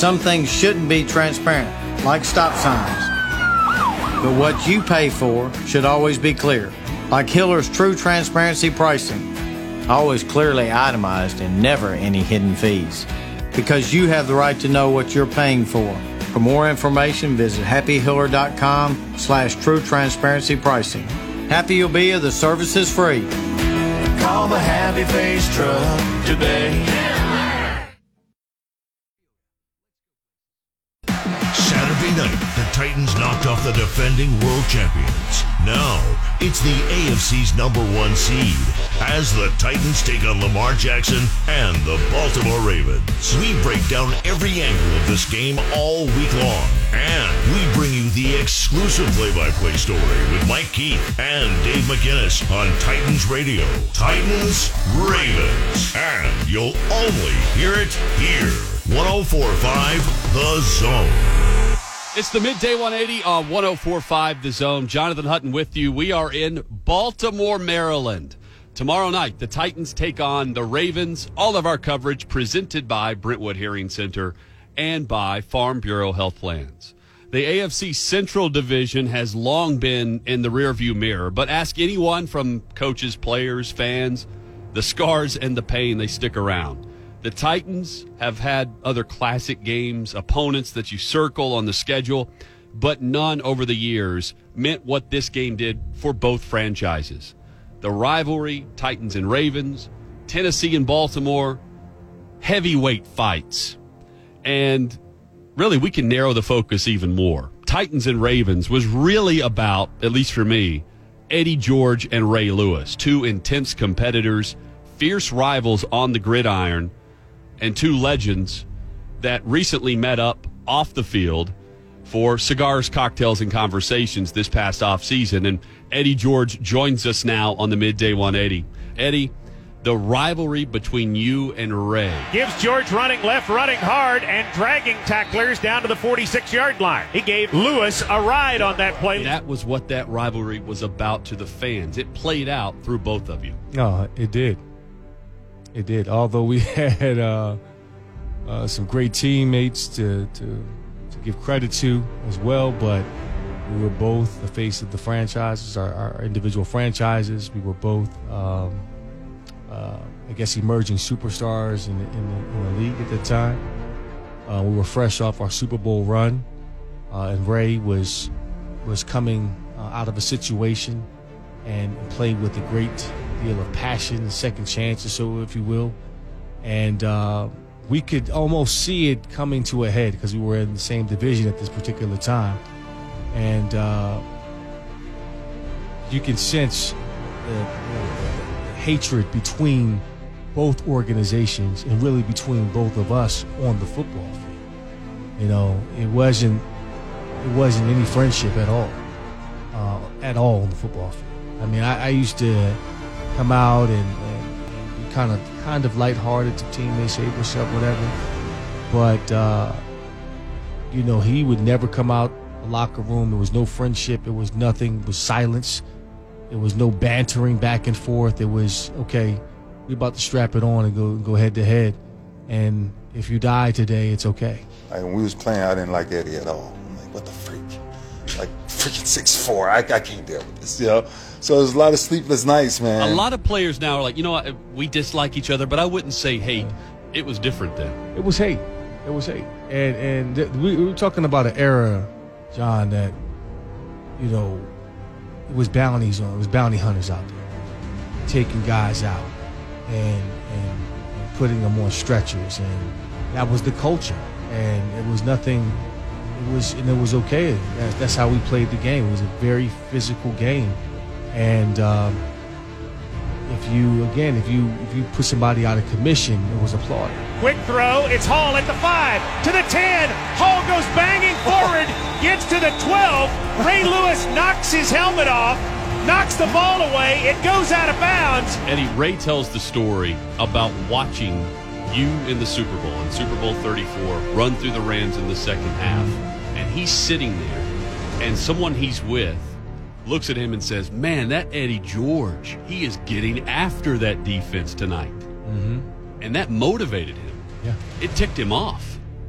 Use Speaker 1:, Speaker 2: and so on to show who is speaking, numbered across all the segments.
Speaker 1: some things shouldn't be transparent, like stop signs. But what you pay for should always be clear, like Hiller's True Transparency Pricing. Always clearly itemized and never any hidden fees. Because you have the right to know what you're paying for. For more information, visit happyhiller.com/true transparency pricing. Happy you'll be, the service is free.
Speaker 2: Call the Happy Face Truck today.
Speaker 3: Saturday night, the Titans knocked off the defending world champions. Now, it's the AFC's #1 seed as the Titans take on Lamar Jackson and the Baltimore Ravens. We break down every angle of this game all week long, and we bring you the exclusive play-by-play story with Mike Keith and Dave McGinnis on Titans Radio. Titans Ravens, and you'll only hear it here. 104.5 The Zone.
Speaker 4: It's the Midday 180 on 104.5 The Zone. Jonathan Hutton with you. We are in Baltimore, Maryland. Tomorrow night, the Titans take on the Ravens. All of our coverage presented by Brentwood Hearing Center and by Farm Bureau Health Plans. The AFC Central Division has long been in the rearview mirror, but ask anyone from coaches, players, fans, the scars and the pain, they stick around. The Titans have had other classic games, opponents that you circle on the schedule, but none over the years meant what this game did for both franchises. The rivalry, Titans and Ravens, Tennessee and Baltimore, heavyweight fights. And really, we can narrow the focus even more. Titans and Ravens was really about, at least for me, Eddie George and Ray Lewis, two intense competitors, fierce rivals on the gridiron, and two legends that recently met up off the field for cigars, cocktails, and conversations this past offseason. And Eddie George joins us now on the Midday 180. Eddie, the rivalry between you and Ray.
Speaker 5: Gives George running left, running hard, and dragging tacklers down to the 46-yard line. He gave Lewis a ride on that play.
Speaker 4: That was what that rivalry was about to the fans. It played out through both of you.
Speaker 6: No, it did. It did. Although we had some great teammates to give credit to as well, but we were both the face of the franchises, our individual franchises. We were both, I guess, emerging superstars in the league at the time. We were fresh off our Super Bowl run, and Ray was coming out of a situation and played with a great deal of passion, second chances, so if you will. And we could almost see it coming to a head because we were in the same division at this particular time. And you can sense the hatred between both organizations and really between both of us on the football field. You know, it wasn't any friendship at all on the football field. I mean, I used to come out and be kind of lighthearted to teammates, say what's up, whatever. But you know, he would never come out the locker room. There was no friendship. It was nothing. It was silence. There was no bantering back and forth. It was, okay, we're about to strap it on and go head to head. And if you die today, it's okay.
Speaker 7: Like, when we was playing, I didn't like Eddie at all. I'm like, what the freak? Like, freaking 6'4". I can't deal with this, you know? So there's a lot of sleepless nights, man.
Speaker 4: A lot of players now are like, you know what, we dislike each other, but I wouldn't say hate. It was different then.
Speaker 6: It was hate. It was hate. And we were talking about an era, John, that, you know, it was bounties on. It was bounty hunters out there taking guys out and putting them on stretchers, and that was the culture. And it was nothing. It was okay. That's how we played the game. It was a very physical game, and if you put somebody out of commission, it was applauded.
Speaker 5: Quick throw. It's Hall at the 5 to the 10. Hall goes banging forward, gets to the 12. Ray Lewis knocks his helmet off, knocks the ball away. It goes out of bounds.
Speaker 4: Eddie, Ray tells the story about watching you in the Super Bowl, in Super Bowl 34, run through the Rams in the second half. And he's sitting there, and someone he's with looks at him and says, man, that Eddie George, he is getting after that defense tonight.
Speaker 6: Mm-hmm.
Speaker 4: And that motivated him.
Speaker 6: Yeah.
Speaker 4: It ticked him off.
Speaker 6: Yeah.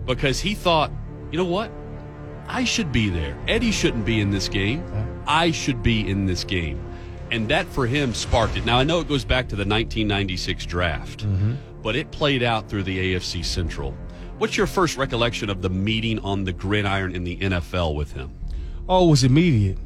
Speaker 4: because he thought, you know what? I should be there. Eddie shouldn't be in this game. I should be in this game. And that, for him, sparked it. Now, I know it goes back to the 1996 draft, but it played out through the AFC Central. What's your first recollection of the meeting on the gridiron in the NFL with him?
Speaker 6: Oh, it was immediate.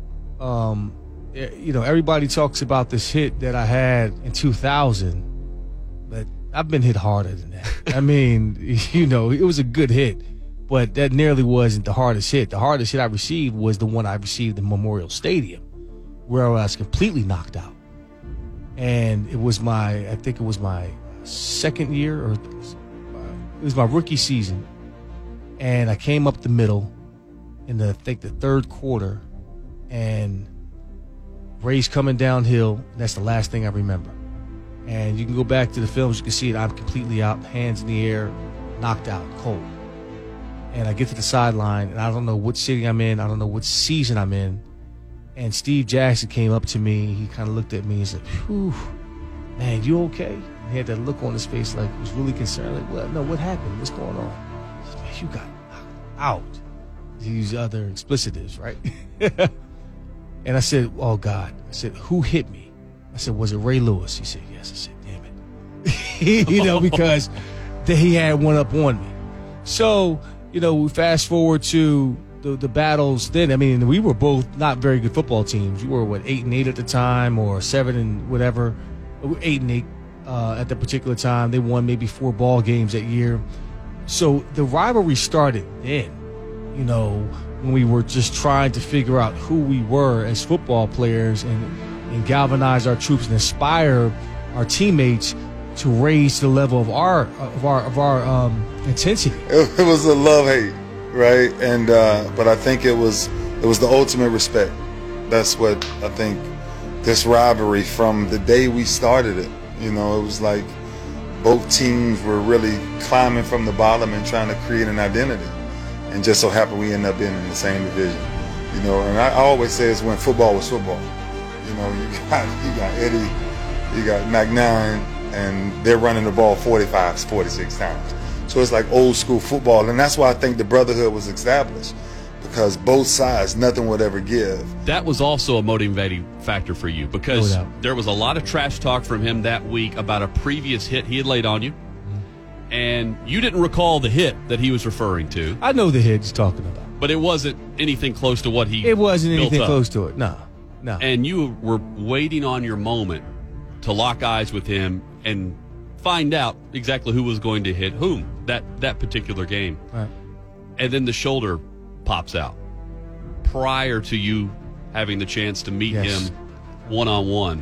Speaker 6: Everybody talks about this hit that I had in 2000, but I've been hit harder than that. I mean, it was a good hit, but that nearly wasn't the hardest hit. The hardest hit I received was the one I received in Memorial Stadium, where I was completely knocked out. And it was my second year, or it was my rookie season. And I came up the middle in the third quarter, and Ray's coming downhill. That's the last thing I remember. And you can go back to the films, you can see it. I'm completely out, hands in the air, knocked out, cold. And I get to the sideline, and I don't know what city I'm in. I don't know what season I'm in. And Steve Jackson came up to me. He kind of looked at me and said, "Whew, man, you okay?" And he had that look on his face like he was really concerned. Like, well, no, what happened? What's going on? He said, "Man, you got knocked out." These other explicitives, right? And I said, "Oh, God." I said, "Who hit me?" I said, "Was it Ray Lewis?" He said, "Yes." I said, "Damn it." Because he had one up on me. So, we fast forward to the battles then. I mean, we were both not very good football teams. We were, 8-8 at the time, or 7 and whatever. 8-8 at that particular time. They won maybe 4 ball games that year. So the rivalry started then, when we were just trying to figure out who we were as football players and galvanize our troops and inspire our teammates to raise the level of our intensity.
Speaker 7: It was a love-hate, right? And but I think it was the ultimate respect. That's what I think. This rivalry, from the day we started it, it was like both teams were really climbing from the bottom and trying to create an identity. And just so happened we ended up being in the same division. And I always say it's when football was football. You got Eddie, you got McNown, and they're running the ball 45, 46 times. So it's like old school football, and that's why I think the brotherhood was established, because both sides, nothing would ever give.
Speaker 4: That was also a motivating factor for you, because there was a lot of trash talk from him that week about a previous hit he had laid on you, and you didn't recall the hit that he was referring to.
Speaker 6: I know the hit he's talking about.
Speaker 4: But it wasn't anything close to what he
Speaker 6: It wasn't
Speaker 4: built
Speaker 6: anything
Speaker 4: up.
Speaker 6: close to it, no.
Speaker 4: And you were waiting on your moment to lock eyes with him and find out exactly who was going to hit whom that particular game.
Speaker 6: Right.
Speaker 4: And then the shoulder pops out prior to you having the chance to meet him one-on-one.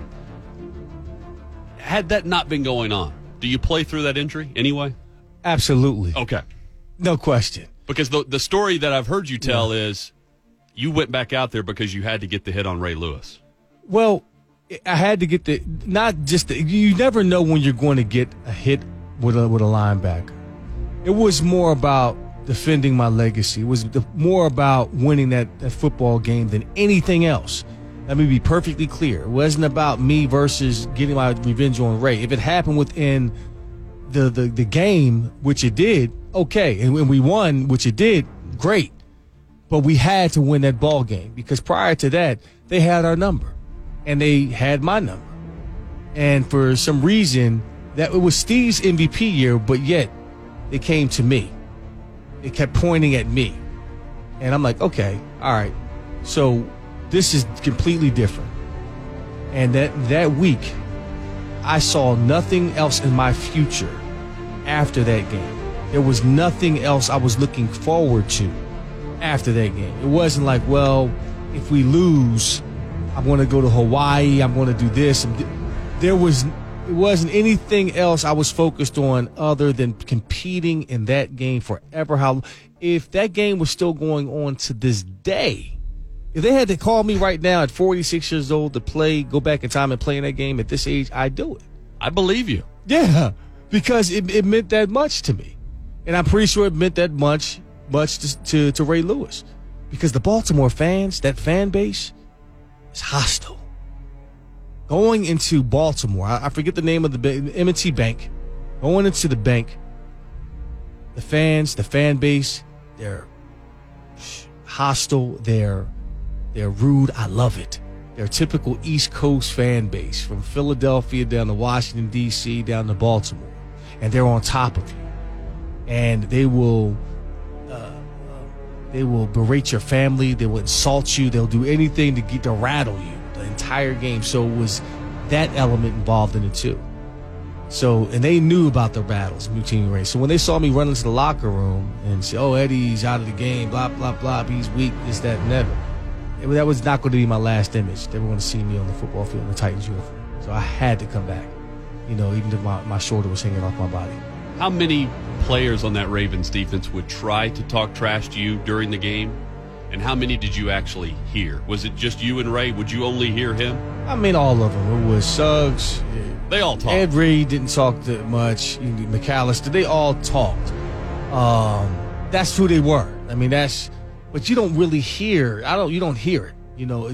Speaker 4: Had that not been going on, do you play through that injury anyway?
Speaker 6: Absolutely.
Speaker 4: Okay.
Speaker 6: No question.
Speaker 4: Because the story that I've heard you tell is you went back out there because you had to get the hit on Ray Lewis.
Speaker 6: Well, I had to get you never know when you're going to get a hit with a linebacker. It was more about defending my legacy. It was more about winning that football game than anything else. Let me be perfectly clear. It wasn't about me versus getting my revenge on Ray. If it happened within the game, which it did, okay. And when we won, which it did, great. But we had to win that ball game, because prior to that, they had our number. And they had my number. And for some reason, that it was Steve's MVP year, but yet they came to me. They kept pointing at me. And I'm like, okay, all right. So this is completely different. And that week, I saw nothing else in my future after that game. There was nothing else I was looking forward to after that game. It wasn't like, well, if we lose, I'm going to go to Hawaii, I'm going to do this. It wasn't anything else I was focused on other than competing in that game forever. If that game was still going on to this day, if they had to call me right now at 46 years old to go back in time and play in that game at this age, I'd do it.
Speaker 4: I believe you.
Speaker 6: Yeah, because it meant that much to me. And I'm pretty sure it meant that much to Ray Lewis. Because the Baltimore fans, that fan base, is hostile. Going into Baltimore, I forget the name of the bank, M&T Bank, going into the bank, the fans, the fan base, they're hostile, they're rude. I love it. They're a typical East Coast fan base from Philadelphia down to Washington, D.C., down to Baltimore. And they're on top of you. And they will berate your family. They will insult you. They'll do anything to rattle you the entire game. So it was that element involved in it too. So, and they knew about the battles, Mutiny Race. So when they saw me run into the locker room and say, "Oh, Eddie's out of the game, blah, blah, blah, he's weak, this, that, never." That was not going to be my last image. They were going to see me on the football field in the Titans uniform. So I had to come back, even if my shoulder was hanging off my body.
Speaker 4: How many players on that Ravens defense would try to talk trash to you during the game? And how many did you actually hear? Was it just you and Ray? Would you only hear him?
Speaker 6: I mean, all of them. It was Suggs.
Speaker 4: They all talked.
Speaker 6: Ed Reed didn't talk that much. McAllister. They all talked. That's who they were. I mean, but you don't really hear. You don't hear it.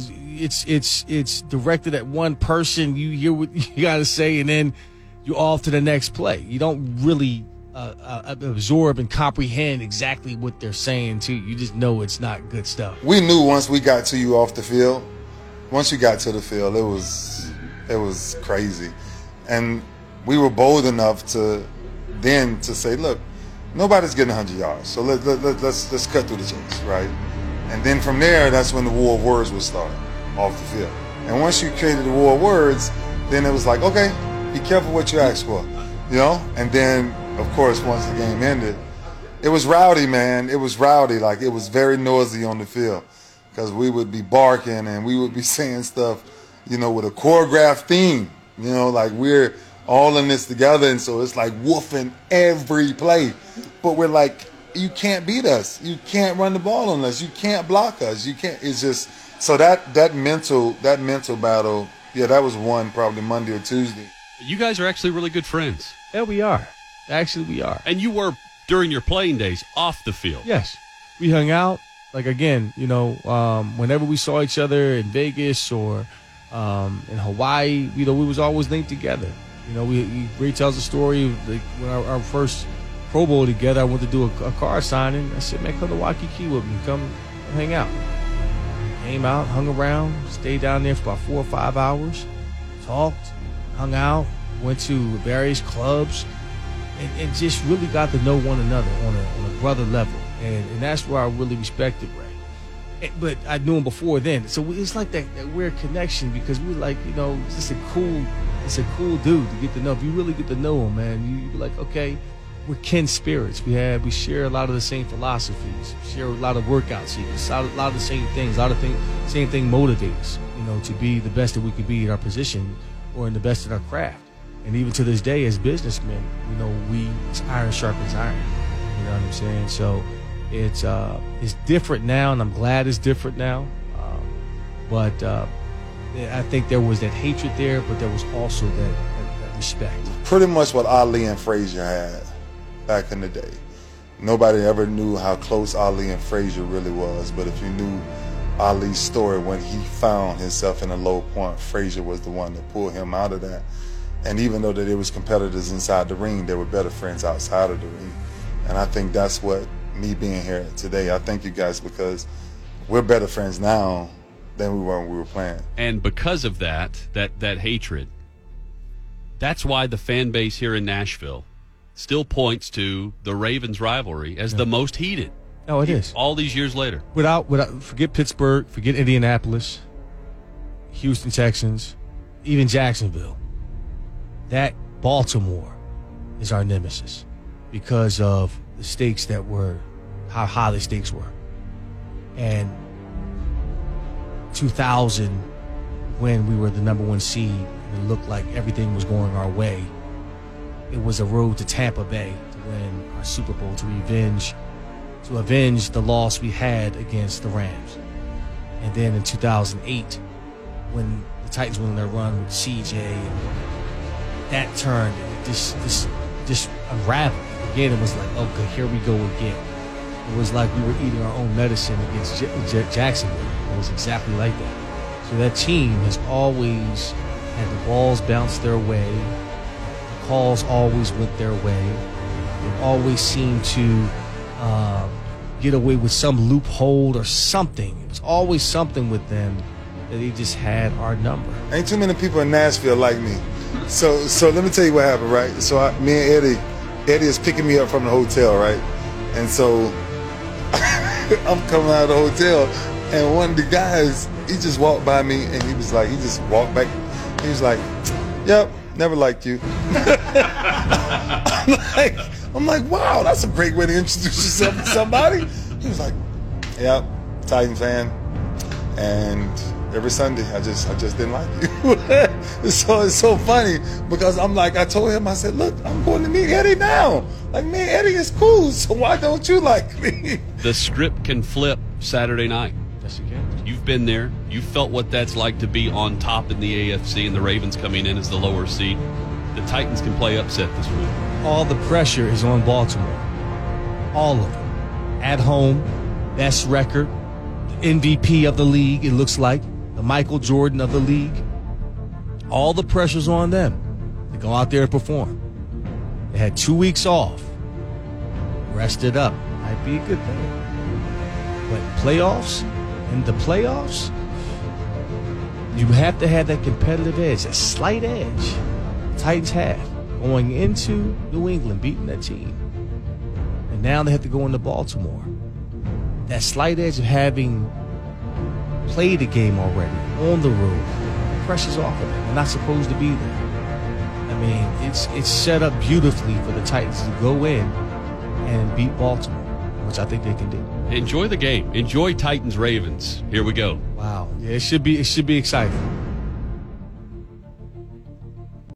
Speaker 6: It's directed at one person. You hear what you got to say, and then you're off to the next play. You don't really absorb and comprehend exactly what they're saying to you. You just know it's not good stuff.
Speaker 7: We knew once we got to you off the field. Once you got to the field, it was crazy, and we were bold enough to say, look, nobody's getting 100 yards, so let's cut through the chase, right? And then from there, that's when the war of words would start off the field. And once you created the war of words, then it was like, okay, be careful what you ask for, And then, of course, once the game ended, it was rowdy, man. It was rowdy. Like, it was very noisy on the field because we would be barking and we would be saying stuff, with a choreographed theme, like we're all in this together. And so it's like woofing every play. But we're like, you can't beat us. You can't run the ball on us. You can't block us. You can't. It's just so that mental battle. Yeah, that was one probably Monday or Tuesday.
Speaker 4: You guys are actually really good friends.
Speaker 6: Yeah, we are. Actually, we are.
Speaker 4: And you were during your playing days off the field.
Speaker 6: Yes, we hung out. Like again, whenever we saw each other in Vegas or in Hawaii, we was always linked together. Ray tells the story of when our first Pro Bowl together. I went to do a car signing. I said, "Man, come to Waikiki with me. Come hang out." Came out, hung around, stayed down there for about 4 or 5 hours, talked, hung out, went to various clubs, and just really got to know one another on a brother level. And that's where I really respected Ray. But I knew him before then. So it's like that weird connection because we're like, it's just it's a cool dude to get to know. If you really get to know him, man, you're like, okay, we're kin spirits. We share a lot of the same philosophies, share a lot of workout secrets, a lot of the same things, same thing motivates, to be the best that we can be in our position or in the best in our craft. And even to this day, as businessmen, it's iron sharpens iron. You know what I'm saying? So it's different now, and I'm glad it's different now. But I think there was that hatred there, but there was also that respect.
Speaker 7: Pretty much what Ali and Frazier had back in the day. Nobody ever knew how close Ali and Frazier really was, but if you knew Ali's story when he found himself in a low point, Frazier was the one that pulled him out of that. And even though that there was competitors inside the ring, they were better friends outside of the ring. And I think that's what me being here today, I thank you guys because we're better friends now than we were when we were playing.
Speaker 4: And because of that hatred, that's why the fan base here in Nashville still points to the Ravens rivalry as the most heated.
Speaker 6: Oh, it is.
Speaker 4: All these years later.
Speaker 6: Without forget Pittsburgh, forget Indianapolis, Houston Texans, even Jacksonville. That Baltimore is our nemesis because of the stakes how high the stakes were. And 2000, when we were the number one seed, and it looked like everything was going our way, it was a road to Tampa Bay to win our Super Bowl, to avenge the loss we had against the Rams. And then in 2008, when the Titans went on their run with CJ, and that turned, it just unraveled. Again, it was like, okay, here we go again. It was like we were eating our own medicine against Jacksonville. It was exactly like that. So that team has always had the balls bounce their way. The calls always went their way. always seemed to get away with some loophole or something. It was always something with them that they just had our number.
Speaker 7: Ain't too many people in Nashville like me. So let me tell you what happened, right? So me and Eddie is picking me up from the hotel, right? And so I'm coming out of the hotel, and one of the guys, he just walked by me, and he just walked back. He was like, "Yep, never liked you." I'm like, wow, that's a great way to introduce yourself to somebody. He was like, "Yep, Titan fan, and every Sunday I just didn't like you." So it's so funny because I told him, I said, "Look, I'm going to meet Eddie now. Like, me and Eddie is cool, so why don't you like me?"
Speaker 4: The script can flip Saturday night.
Speaker 6: Yes, you can.
Speaker 4: You've been there. You felt what that's like to be on top in the AFC and the Ravens coming in as the lower seed. The Titans can play upset this week.
Speaker 6: All the pressure is on Baltimore. All of it. At home, best record, the MVP of the league, it looks like, the Michael Jordan of the league. All the pressure's on them to go out there and perform. They had 2 weeks off. Rested up. Might be a good thing. But playoffs, in the playoffs, you have to have that competitive edge, that slight edge Titans have going into New England, beating that team. And now they have to go into Baltimore. That slight edge of having played a game already on the road, the pressure's off of them. They're not supposed to be there. I mean, it's set up beautifully for the Titans to go in and beat Baltimore, which I think they can do.
Speaker 4: Enjoy the game. Enjoy Titans Ravens. Here we go.
Speaker 6: Wow. Yeah, it should be exciting.